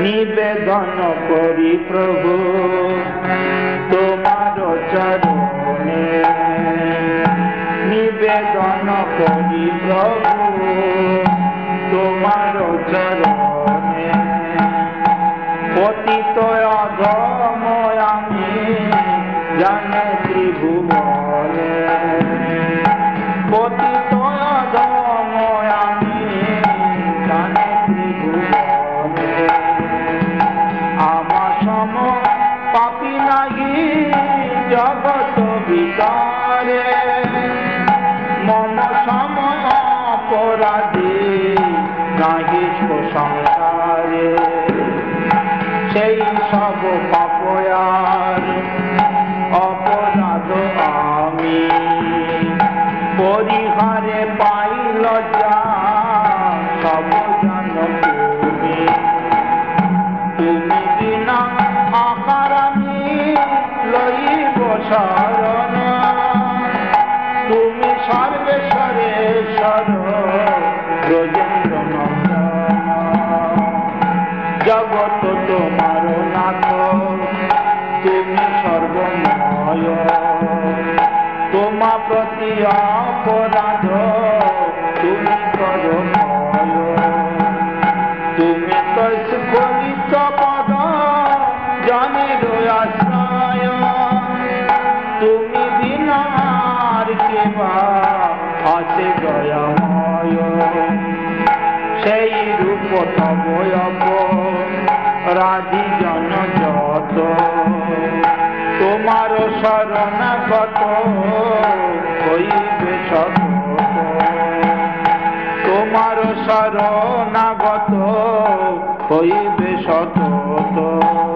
নিবেদন করি প্রভু তোমার চরণে, নিবেদন করি প্রভু তোমার চরণে। পতিত অধম আমি জানে ত্রিভুবনে, পতিত অধম আমি জানে ত্রিভুবনে। আমার সম পাপী নাহি জগত ভিতরে, মম সময় অপরাধী নাহি সংসারে। সেই সব পাপয়ার অপরাধ আমি পরিহারে পাই লজ্জা সব জানো তুমি। তুমি বিনা আকার আমি লইব শরণ, তুমি সর্বেশ্বরেশ্বর ব্রজেন্দ্র নন্দন। জগৎ তোমার নাথ তুমি সর্বময়, তোমা প্রতি অপরাধ তুমি করময়। তুমি তো স্ফলিত পদ জনের আশ্রয়, তুমি বিনা আর কেবা আছে দয়াময়। সেই রূপ তব রাধি জন যত, তোমার শরণাগত হইবে সতত। তোমার শরণাগত হইবে সতত।